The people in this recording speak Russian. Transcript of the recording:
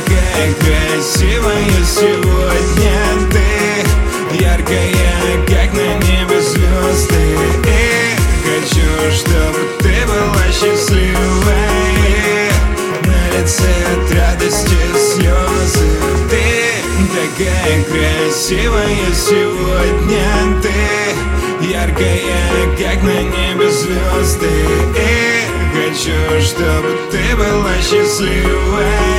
такая красивая сегодня ты, яркая, как на небе звезды. И хочу, чтобы ты была счастливой, на лице от радости слезы. Ты такая красивая сегодня ты, яркая, как на небе звезды. И хочу, чтобы ты была счастливой,